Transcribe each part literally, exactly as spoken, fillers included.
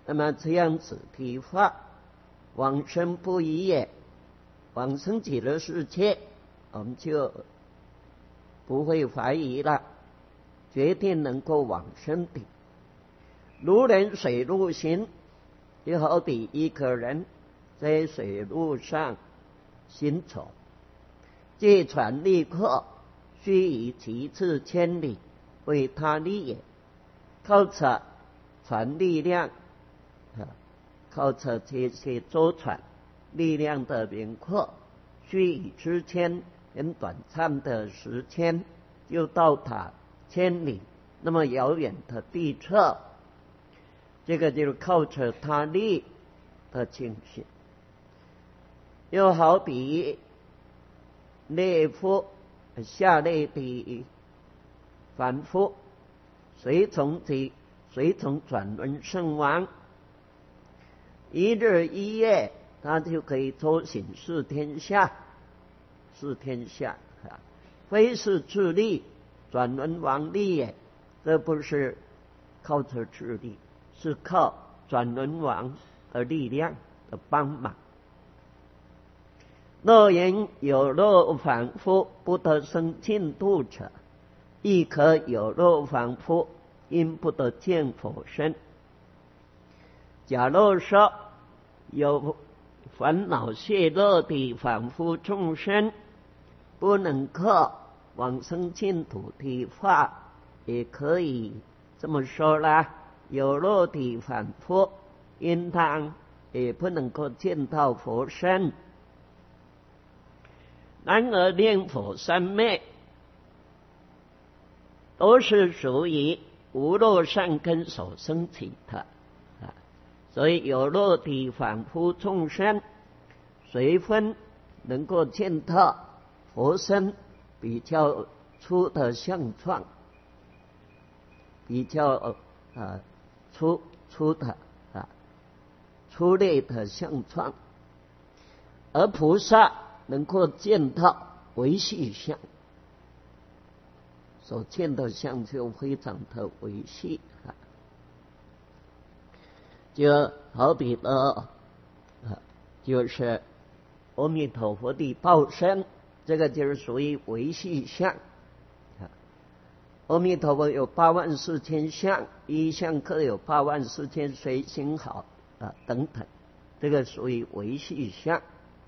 那么这样子的话，往生不疑也，往生极乐世界，我们就不会怀疑了，决定能够往生的。如人水路行，就好比一个人在水路上行走，借船力客，须以其次千里，为他力也。靠着船力量，靠着这些舟船力量的明阔，须以之间很短暂的时间就到达千里那么遥远的地侧，这个就是靠着他力的情形。又好比列夫下列的凡夫，随从其随从转轮圣王，一日一夜，他就可以周行四天下，四天下啊，非是自力，转轮王力也。这不是靠着自力，是靠转轮王的力量的帮忙。若言有若凡夫不得生净土者，亦可有若凡夫因不得见佛身。假若说有烦恼懈乐的凡夫众生不能够往生净土的话，也可以这么说啦，有漏的凡夫应当也不能够见到佛身。然而念佛三昧都是属于无漏善根所生起的，所以有漏的凡夫众生随分能够见到佛身比较粗的相状，比较呃粗粗的啊粗劣的相状，而菩萨能够见到微细相，所见的相就非常的微细啊，就好比呢，啊，就是阿弥陀佛的报身，这个就是属于微细相啊。阿弥陀佛有八万四千相，一相各有八万四千随行好啊等等，这个属于微细相。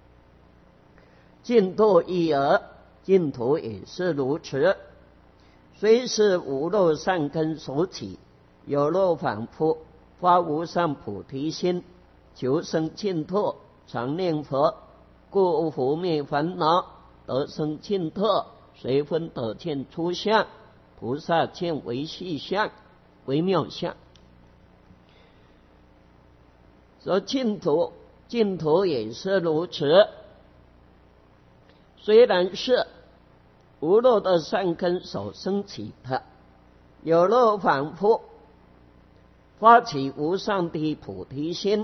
净土一而净土也是如此，虽是无漏善根所起，有漏凡夫发无上菩提心，求生净土，常念佛，故伏灭烦恼，得生净土，随分得见粗相，菩萨见微细相、微妙相。说净土，净土也是如此。虽然是无漏的善根所生起的，有漏凡夫发起无上的菩提心，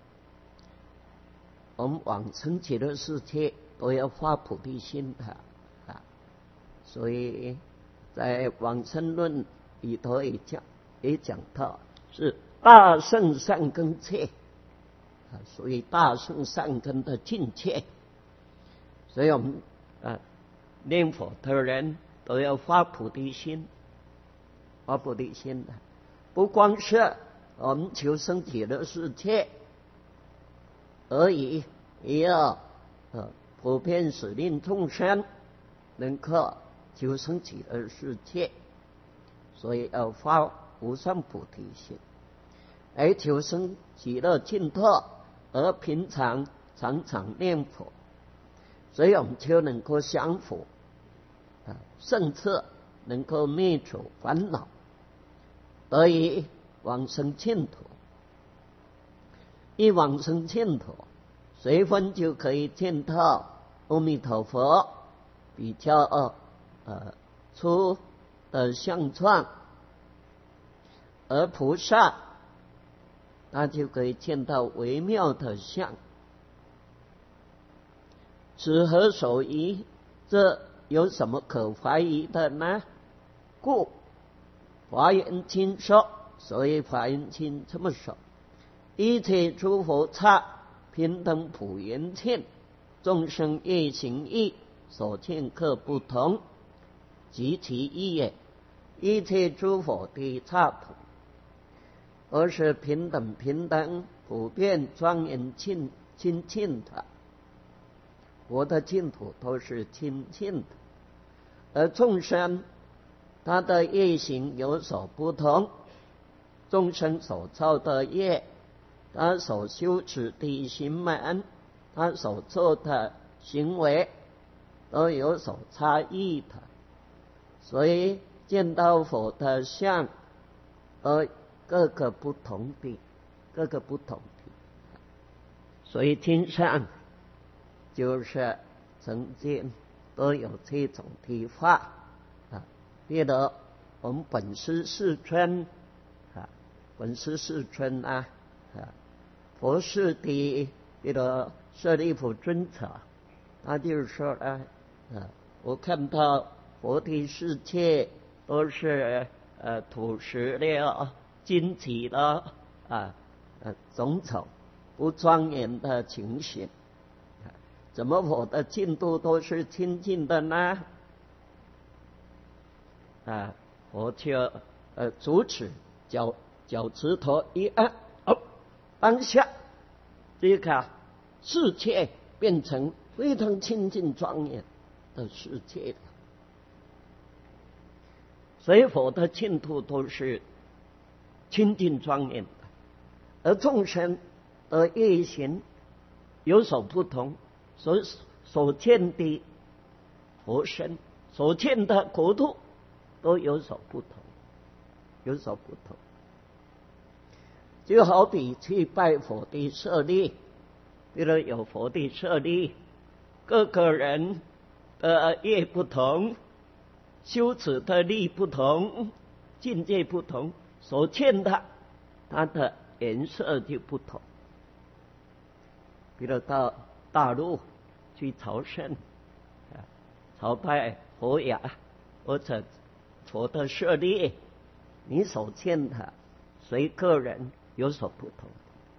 我们往生极乐世界都要发菩提心的啊。所以在往生论里头也讲也讲到是大圣善根切啊，属于大圣善根的境界。所以我们啊念佛的人都要发菩提心，发菩提心的，不光是我们求生极乐世界而已，也要呃普遍使令众生能够求生极乐世界，所以要发无上菩提心，而求生极乐净土，而平常常常念佛，所以我们就能够降伏啊，甚至能够灭除烦恼，得以往生净土。一往生净土，随分就可以见到阿弥陀佛比较呃粗的相状，而菩萨他就可以见到微妙的相。此何所疑？这有什么可怀疑的呢？故华严经说，所以华严经这么说： 一切诸佛刹平等普圆净，众生业行义所见各不同，及其一也。一切诸佛的刹土，而是平等平等普遍庄严清清净的。佛的净土都是清净的，而众生他的业行有所不同，众生所造的业，他所修持的行门，他所做的行为都有所差异的，所以见到佛的相而各个不同的，各个不同的。所以经上就是曾经都有这种的话啊，比如我们本师世尊啊，本师世尊啊啊，佛世的比如舍利弗尊者，他就是说啊啊，我看到佛的世界都是呃土石了、荆棘了啊呃种种不庄严的情形。怎么我的净土都是清净的呢？啊，我就呃阻止脚脚趾头一按，哦，当下这个世界变成非常清净庄严的世界了。所以佛的净土都是清净庄严的，而众生的业行有所不同。所所见的佛身，所见的国土都有所不同，有所不同。就好比去拜佛的舍利，比如有佛的舍利，各个人的业不同，修持的力不同，境界不同，所见的它的颜色就不同。比如到大陆去朝圣，啊，朝拜佛雅或者佛的舍利，你所见的随个人有所不同，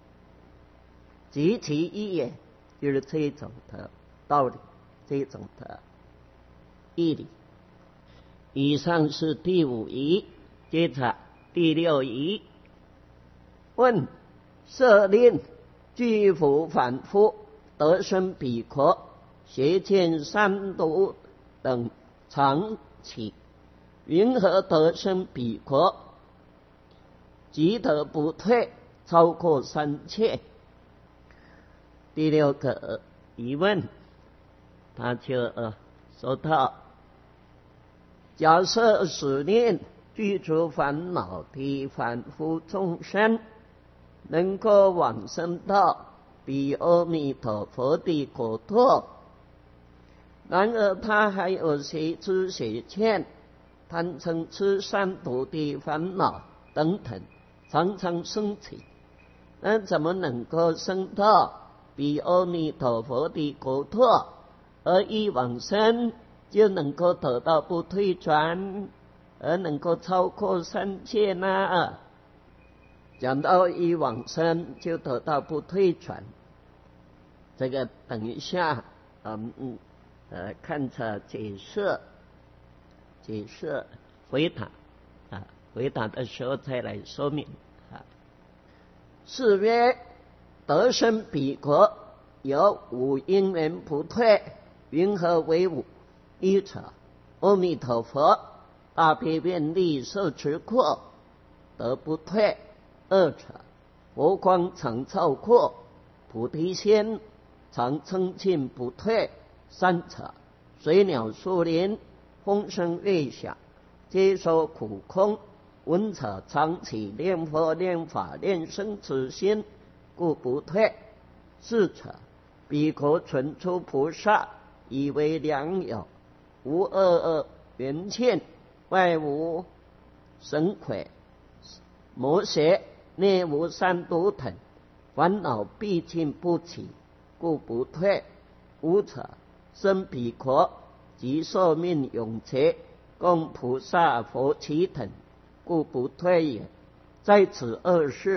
及其一也，就是这种的道理，这种的义理。以上是第五仪，接着第六仪。问：舍令具福反复得生彼国，邪见三毒等常起，云何得生彼国？即得不退，超过三切。第六个疑问，他就、呃、说到：假设使令具足烦恼的凡夫众生，能够往生到比阿弥陀佛的国土，然而他还有邪知邪见、贪嗔痴三毒的烦恼等等常常升起，那怎么能够升到比阿弥陀佛的国土，而一往生就能够得到不退转，而能够超过三界呢？讲到一往生就得到不退转，这个等一下嗯嗯呃看着解释解释回答啊，回答的时候再来说明啊。是曰：得生彼国，有五因缘不退，云何为五？一者，阿弥陀佛大悲愿力受持过，得不退；二者，佛光常照过，菩提心常称庆不退；三者，水鸟树林风声乐响，皆说苦空，闻者常起念佛念法念僧此心，故不退；四者，彼国存出菩萨，以为良友，无二恶缘见，外无神鬼魔邪，内无三毒等，烦恼毕竟不起，故不退。五者，生彼国及寿命永劫，供菩萨佛齐等，故不退也。在此二世，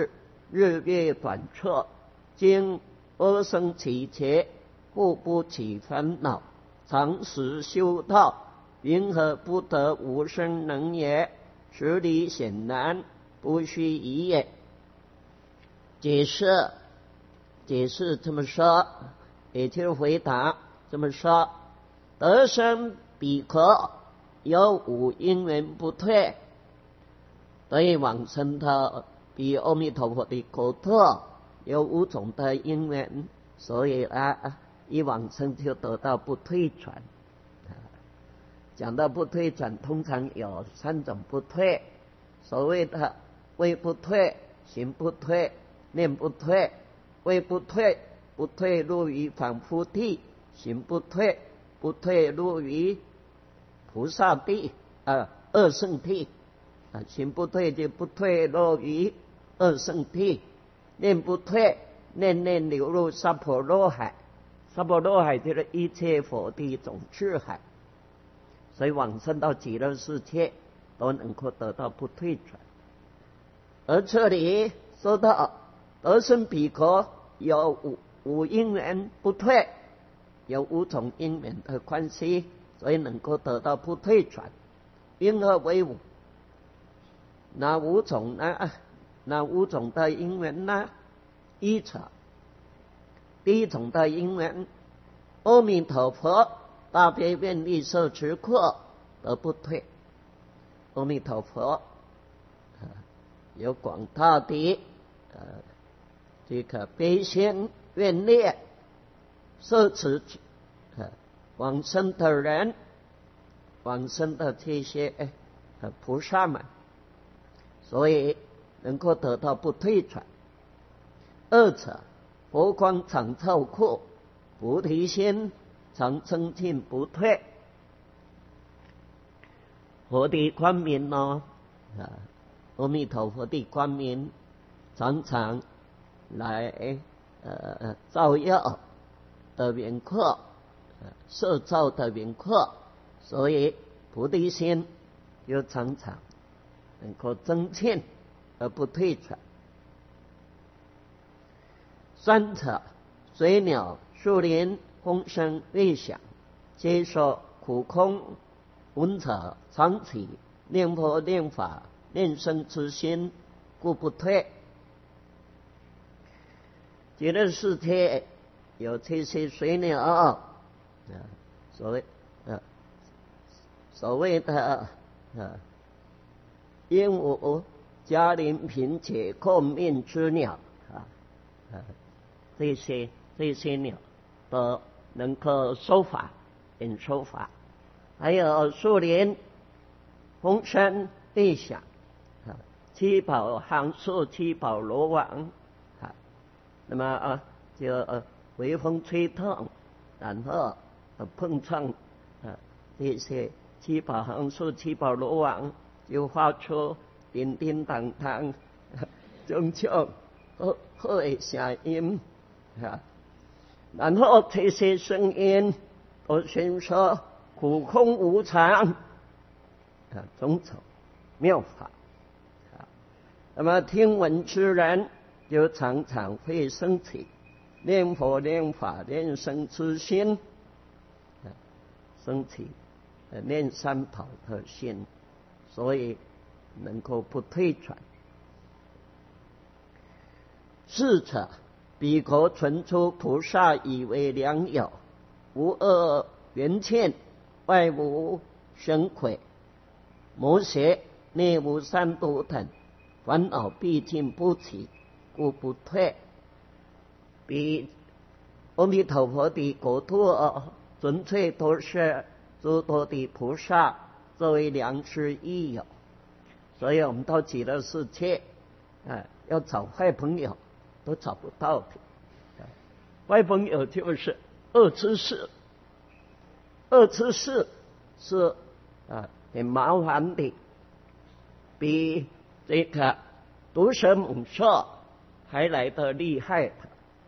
日月短测，今阿僧祇劫，故不起烦恼，常时修道，云何不得无生能也？此理显然，不须疑也。解释，解释这么说，也就是回答这么说：得生彼可有无因缘不退，对往生的比阿弥陀佛的国土有五种的因缘，所以啊，一往生就得到不退转。讲到不退转，通常有三种不退，所谓的位不退、行不退、念不退。位不退，不退入于反复地；行不退，不退入于菩萨地啊二圣地啊，行不退就不退入于二圣地；念不退，念念流入娑婆若海，娑婆若海就是一切佛的总智海。所以往生到极乐世界都能够得到不退转。而这里说到得生彼可有五五因缘不退，有五种因缘的关系，所以能够得到不退转。因何为五？哪五种呢？哪五种的因缘呢？一者，第一种的因缘，阿弥陀佛大悲愿力受持过而不退。阿弥陀佛有广大的呃这个悲心愿力受持呃往生的人，往生的这些呃菩萨们，所以能够得到不退转。二者，佛光常照阔，菩提心常增进不退。佛的光明呢，啊，阿弥陀佛的光明常常来呃照耀的缘故，摄照的缘故，所以菩提心就常常能够增进而不退转。三者，水鸟、树林、风声、乐响，皆说苦空闻者常起念佛念法念僧之心，故不退。极乐世界有这些水鸟啊，所谓呃所谓的呃鹦鹉、嘉陵平且共命之鸟啊，呃这些这些鸟都能够说法，演说法。还有树林、风声、乐响，啊，七宝行树、七宝罗网，啊，那么啊就呃微风吹动，然后呃碰撞啊这些七宝行树、七宝罗网，就发出叮叮当当、种种好好的声音啊。然后这些声音都宣说苦空无常啊，种种妙法啊。那么听闻之人就常常会升起念佛念法念僧之心啊，升起念三宝的心，所以能够不退转。四者，彼国存出菩萨以为良友，无恶缘欠，外无神魁，魔邪，内无三毒等，烦恼毕竟不起，故不退。比阿弥陀佛的国土纯粹都是诸多的菩萨作为良师益友，所以我们到极乐世界啊，要找坏朋友都找不到的。坏朋友就是恶知识，恶知识是啊很麻烦的，比这个毒蛇猛兽还来得厉害的。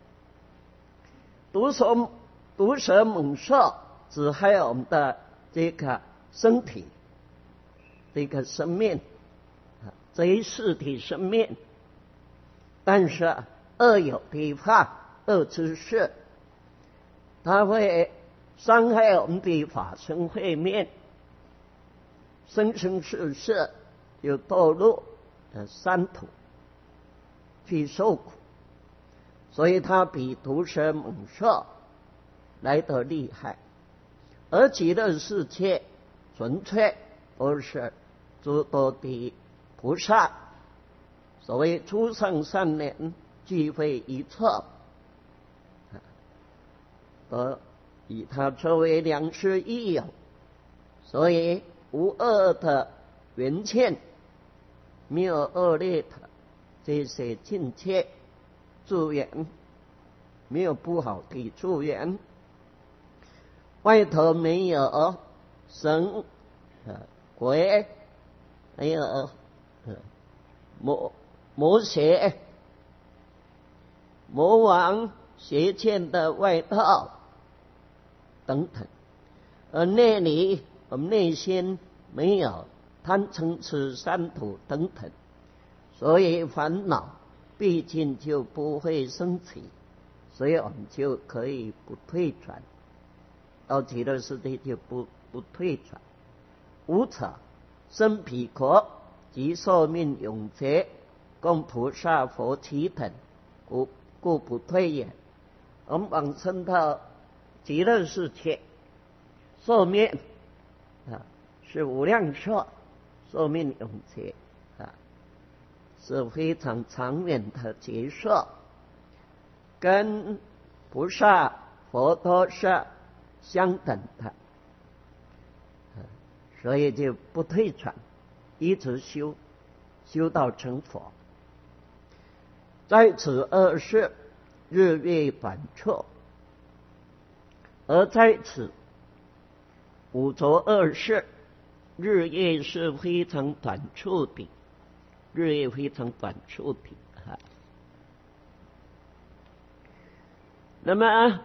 毒蛇毒蛇猛兽只害我们的这个身体，这个生命，这一世体生命。 但是恶有地法，恶之事，它会伤害我们的法身慧命，生生世世就堕入三途去受苦，所以它比毒蛇猛兽来得厉害。而极乐世界纯粹都是诸多的菩萨，所谓诸圣善人聚会一处，得以他作为良师益友，所以无恶的缘见，没有恶劣的这些境界助缘，没有不好的助缘。外头没有神、鬼，没有魔魔邪、魔王、邪见的外道等等，而内里我们内心没有贪嗔痴三途等等，所以烦恼毕竟就不会升起，所以我们就可以不退转，到极乐世界就不不退转。无此生彼国及寿命永劫，供菩萨佛齐等，故故不退也。我们往生到极乐世界，寿命啊是无量寿，寿命永劫啊是非常长远的劫寿，跟菩萨佛都是相等的，所以就不退转，一直修修到成佛。在此二世日月短促，而在此五浊二世日月是非常短促的，日月非常短促的啊。那么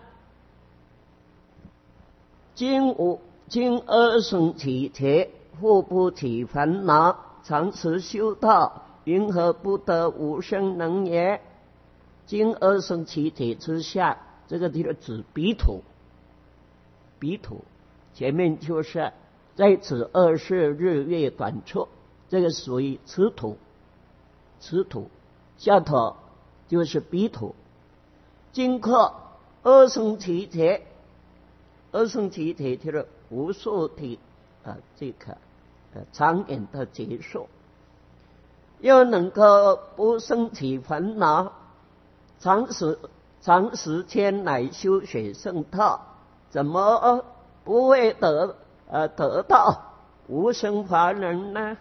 今无今二生起劫，复不起烦恼，常时修道，云何不得无生能也？今二生起劫之下，这个就是指彼土，彼土前面就是在此二世日月短促，这个属于此土，此土下头就是彼土。经过二生起劫，二生起劫就是无数的啊这个呃长远的结束，又能够不生起烦恼，长时长时间来修学圣道，怎么不会得呃得到无生法忍呢？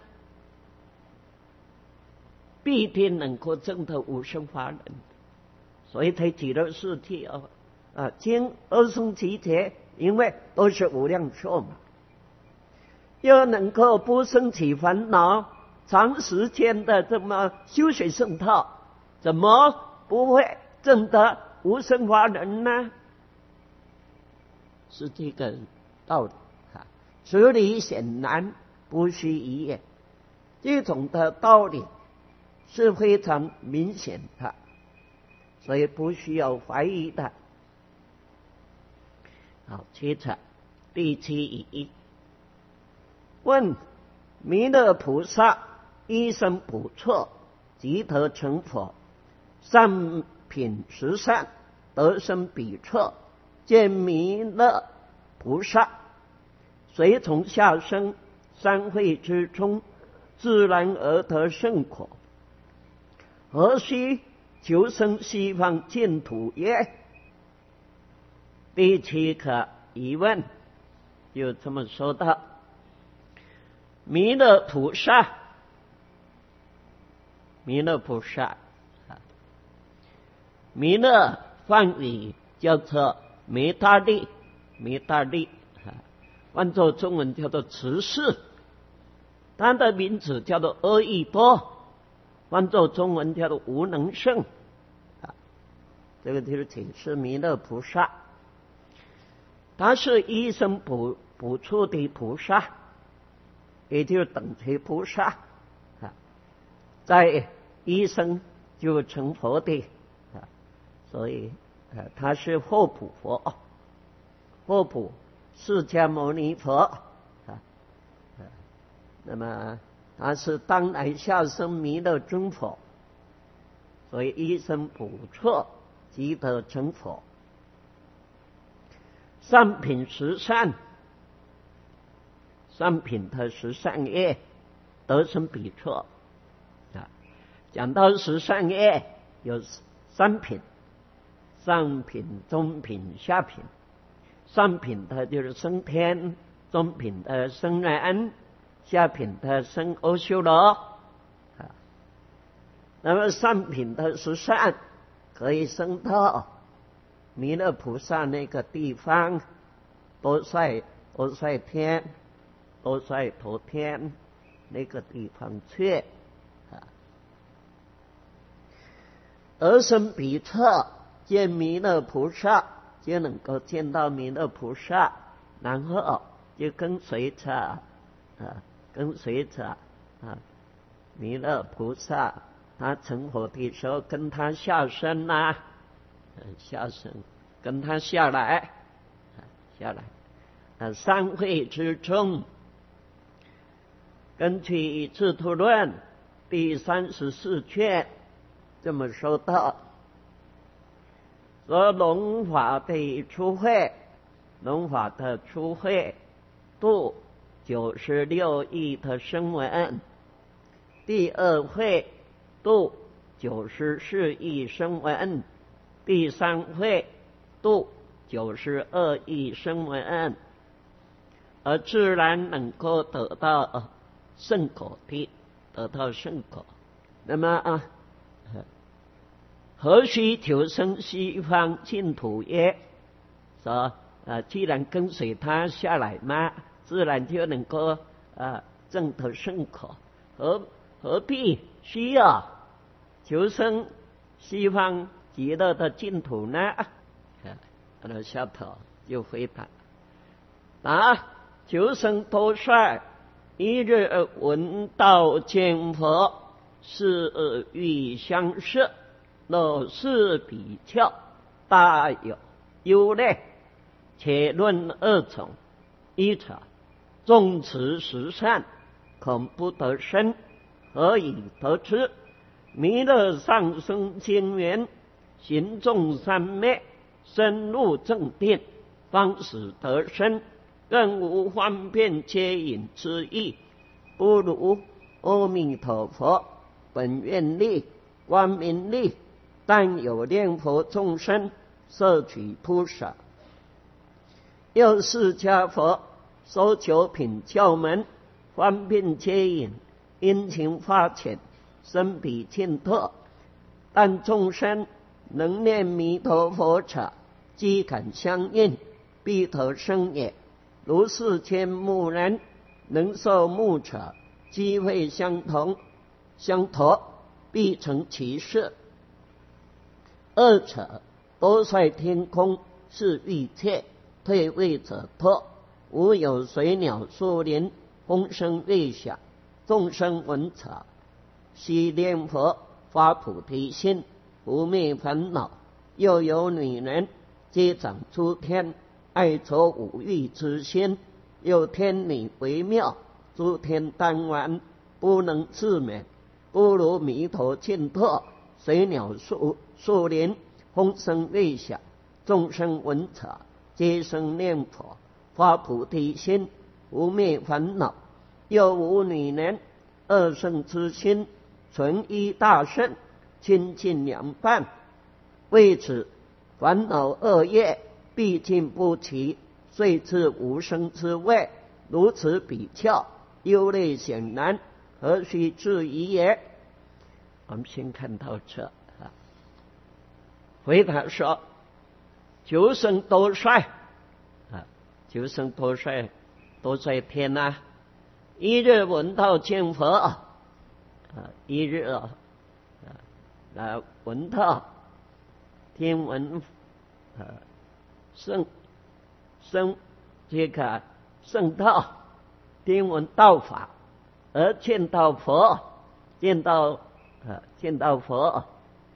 必定能够证得无生法忍，所以才极乐世界啊啊经二生起劫，因为都是无量寿嘛，又能够不生起烦恼，长时间的这么修学圣道，怎么不会证得无生法忍呢？是这个道理啊，此理显然，不需疑也。这种的道理是非常明显的，所以不需要怀疑的。好，接着第七疑，问弥勒菩萨一生不错，即得成佛，善品十善，得生彼处，见弥勒菩萨，随从下生，三会之中，自然而得圣果，何须求生西方净土耶？第七个疑问就这么说道：弥勒菩萨，弥勒菩萨，弥勒梵语叫做弥大力，弥大力，换作中文叫做慈氏，他的名字叫做阿逸多，换作中文叫做无能胜。这个就是解释弥勒菩萨，他是一生不不处的菩萨，也就是等觉菩萨，在一生就成佛的啊，所以啊，他是霍普佛，霍普释迦牟尼佛啊，啊那么他是当来下生弥勒尊佛，所以一生补错，即得成佛。上品十善，上品的十善业得生比丘啊。讲到十善业有三品，上品、中品、下品。上品的就是升天，中品的升人，下品的升阿修罗啊。那么上品的十善可以升到弥勒菩萨那个地方，多帅多帅天，多帅头天那个地方去啊。而生彼侧见弥勒菩萨，就能够见到弥勒菩萨，然后就跟随着啊，跟随着啊弥勒菩萨，他成佛的时候跟他下生呐、啊，下生跟他下来，下来。啊，三会之中，根据《智度论》第三十四卷这么说道：说龙华的初会，龙华的初会度九十六亿的声闻，第二会度九十四亿声闻，第三会度九十二亿声闻，而自然能够得到圣果的，得到圣果。那么啊，何须求生西方净土耶？说啊，既然跟随他下来嘛，自然就能够啊证得圣果，何何必需要求生西方极乐的净土呢？啊，那下头就回答啊。求生多帅，一日闻道见佛，是欲相摄，若是比丘，大有忧虑。且论二种，一者众持十善，恐不得生，何以得之？弥勒上生经缘，行众三昧，深入正定，方使得生。更无方便接引之意，不如阿弥陀佛本愿力、光明力，但有念佛众生摄取菩萨。又释迦佛说九品教门，方便接引，殷勤发浅，深彼净特。但众生能念弥陀佛者，即感相应，必得生也。如世间目人能受目者，机会相同相同，必成其事。二者多率天空，是欲切，退位者脱。无有水鸟树林，风声乐响，众生闻者，悉念佛，发菩提心，不灭烦恼。又有女人接掌诸天，爱着五欲之心，又天女为妙，诸天当玩，不能自免。不如弥陀净土，水鸟树树林，风声乐响，众生闻者，皆生念佛，发菩提心，无灭烦恼。又无女人二圣之心，纯一大圣，亲近两伴，为此烦恼恶业毕竟不齐，遂至无生之位。如此比较，忧虑显然，何须质疑也？我们先看到这啊。回答说：求生多帅啊，求生多帅，多帅天啊！一日闻道见佛啊，一日啊，来闻道，听闻啊圣圣这个圣道，听闻道法，而见到佛，见到啊见到佛，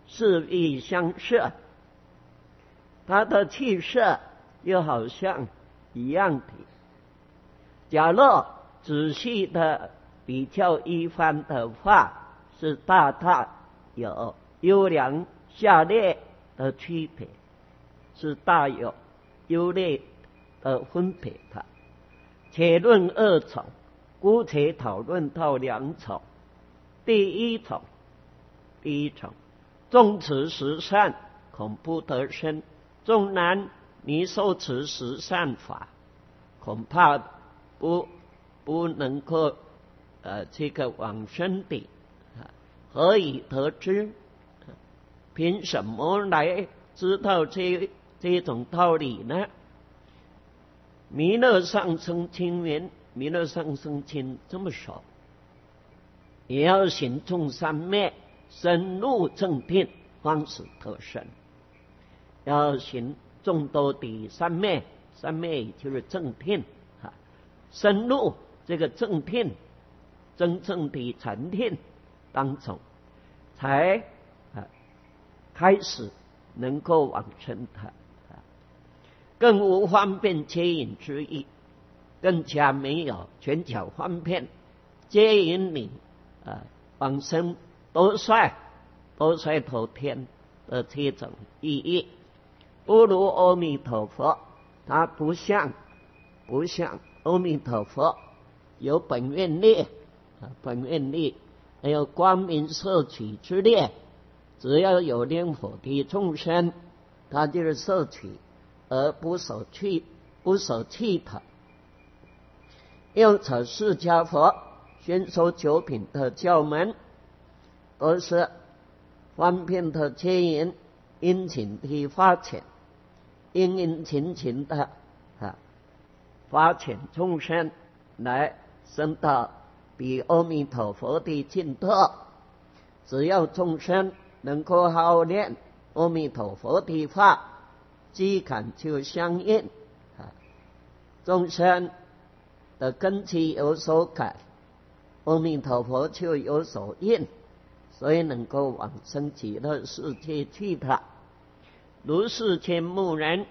视域相摄，他的气色又好像一样的。假若仔细的比较一番的话，是大大有优良下劣的区别，是大有优劣的分别的。且论二种，姑且讨论到两种。第一种，第一种，纵持十善，恐不得生；纵然你受持十善法，恐怕不不能够呃这个往生的。何以得知？凭什么来知道这这种道理呢？弥勒上生清云，弥勒上生清这么说，也要行众三昧，深入正定，方使得生。要行众多的三昧，三昧就是正定啊，深入这个正定，真正的禅定当中，才啊开始能够往生的。更无方便接引之意，更加没有拳脚方便接引你啊往生多帅多帅头天的这种意义。不如阿弥陀佛，它不像不像阿弥陀佛有本愿力啊，本愿力还有光明摄取之力，只要有念佛的众生，他就是摄取而不舍弃不舍弃它。因此释迦佛宣说九品的教门，都是方便的接引，殷勤的发遣，殷殷勤勤的啊发遣众生来升到比阿弥陀佛的净土。只要众生能够好念阿弥陀佛的法，机感就相应啊，众生的根基有所改，阿弥陀佛就有所应，所以能够往生极乐世界去的。如四千木人，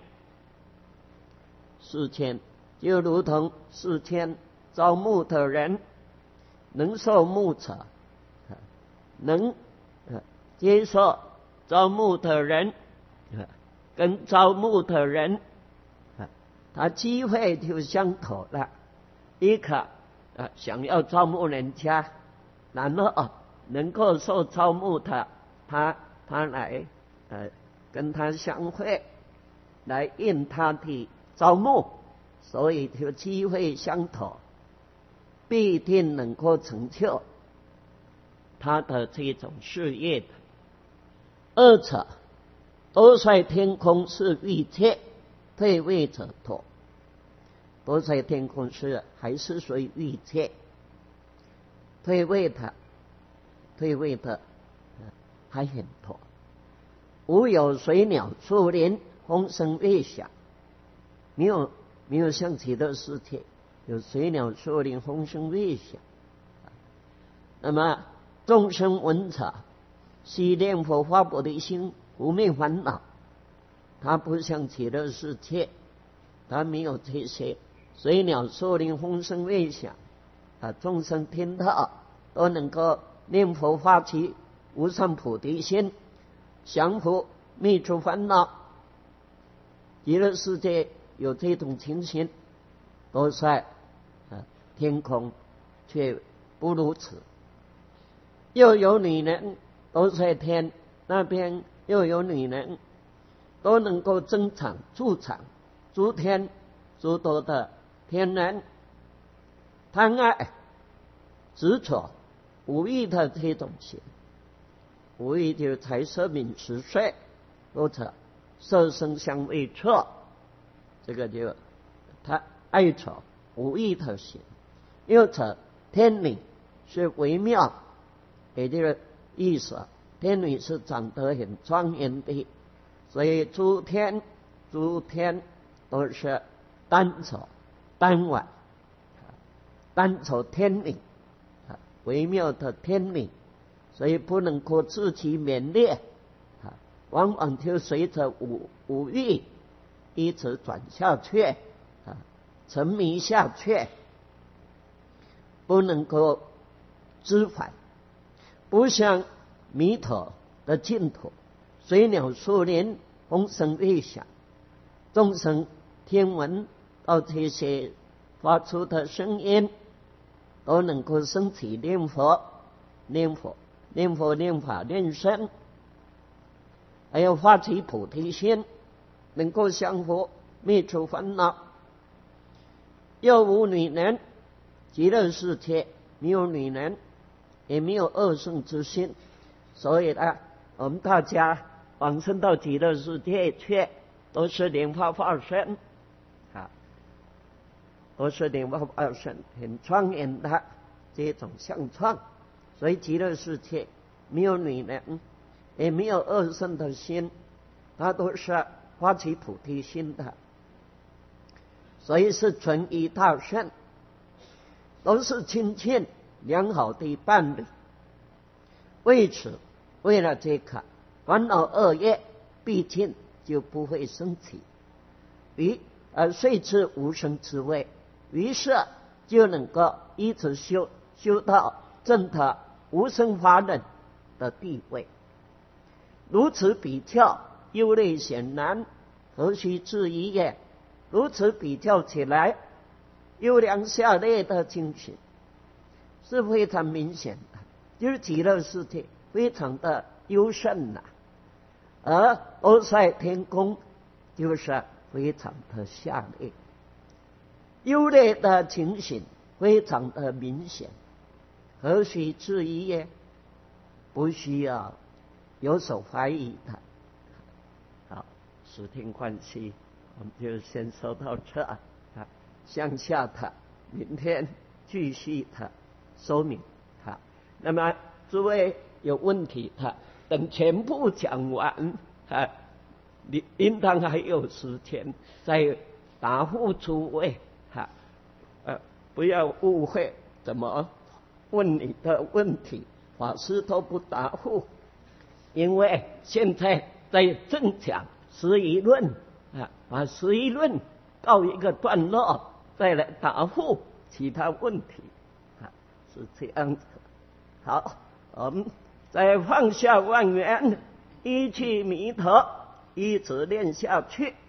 四千就如同四千造木的人，能受木者，能接受造木的人跟造木的人，他机会就相同了。一个啊想要造木人家，然后啊能够受造木的，他他来呃跟他相会，来应他的造木，所以就机会相同，必定能够成就他的这种事业的。二者多率天空是欲界，退位者多。多率天空是还是属于欲界，退位的退位的还很多。无有水鸟树林风声乐响，没有没有像极乐世界有水鸟树林风声乐响。那么众生闻者，悉念佛法不离心，无灭烦恼。它不像极乐世界，它没有这些水鸟树林风声乐响啊，众生听到都能够念佛发起无上菩提心，降伏灭除烦恼。极乐世界有这种情形，都在啊天空却不如此。又有女人都在天那边，又有女人都能够增长助长诸天诸多的天人，贪爱执着无欲的这种心，无欲就是财色名食睡，或者色声香味触，这个就他爱着无欲的心。因此天女是微妙，也就是意思，天女是长得很庄严的，所以诸天诸天都是单手单腕，单手天女，微妙的天女，所以不能够自己勉烈往往就随着五五欲一直转下去啊，沉迷下去，不能够知返，不像弥陀的净土，水鸟树林风声乐响，众生听闻到这些发出的声音，都能够升起念佛、念佛、念佛、念法、念僧，还有发起菩提心，能够降伏灭除烦恼。又无女人，极乐世界没有女人，也没有恶圣之心，所以呢，我们大家往生到极乐世界去，都是莲花化身啊，都是莲花化身，很庄严的这种相状。所以极乐世界没有女人，也没有恶圣的心，它都是发起菩提心的，所以是纯一大圣，都是亲近良好的伴侣。为此，为了这个烦恼恶业，毕竟就不会升起，于而遂至无生之位，于是就能够一直修修到证得无生法忍的地位。如此比较，优劣显然，何须质疑也？如此比较起来，优良下劣的情形是非常明显的，就是极乐世界非常的优胜啊，而欧塞天宫就是非常的下劣，优劣的情形非常的明显，何须质疑也？不需要有所怀疑的。好，时听关系，我们就先说到这啊，向下的明天继续的说明啊。那么诸位有问题的，等全部讲完啊，你应当还有时间再答复诸位哈，呃，不要误会，怎么问你的问题，法师都不答复，因为现在在正讲十一论啊，把十一论告一个段落，再来答复其他问题啊，是这样子。好，我们再放下万缘，一去弥陀，一直练下去。